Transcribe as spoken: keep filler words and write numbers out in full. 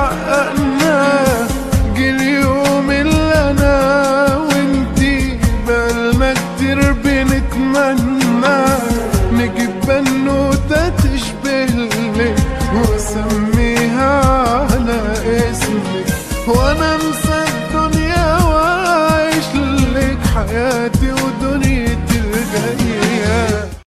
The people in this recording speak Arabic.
حققناه. جه اليوم اللي انا وانتي بقالنا كتير بنتمنى نجيب بنوتة تشبهلك واسميها على اسمك، وانا انسى الدنيا واعيش لك حياتي